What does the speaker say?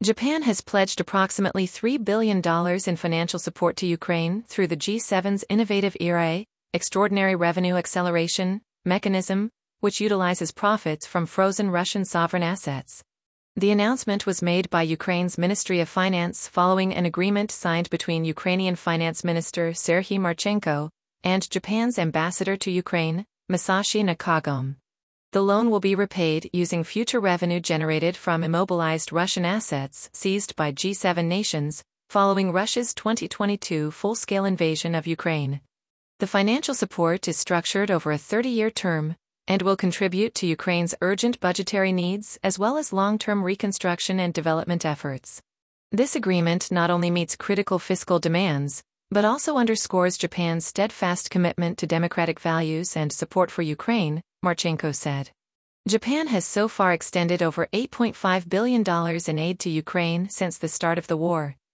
Japan has pledged approximately $3 billion in financial support to Ukraine through the G7's innovative ERA, Extraordinary Revenue Acceleration, mechanism, which utilizes profits from frozen Russian sovereign assets. The announcement was made by Ukraine's Ministry of Finance following an agreement signed between Ukrainian Finance Minister Serhiy Marchenko and Japan's ambassador to Ukraine, Masashi Nakagome. The loan will be repaid using future revenue generated from immobilized Russian assets seized by G7 nations, following Russia's 2022 full-scale invasion of Ukraine. The financial support is structured over a 30-year term, and will contribute to Ukraine's urgent budgetary needs as well as long-term reconstruction and development efforts. This agreement not only meets critical fiscal demands, but also underscores Japan's steadfast commitment to democratic values and support for Ukraine, Marchenko said. Japan has so far extended over $8.5 billion in aid to Ukraine since the start of the war,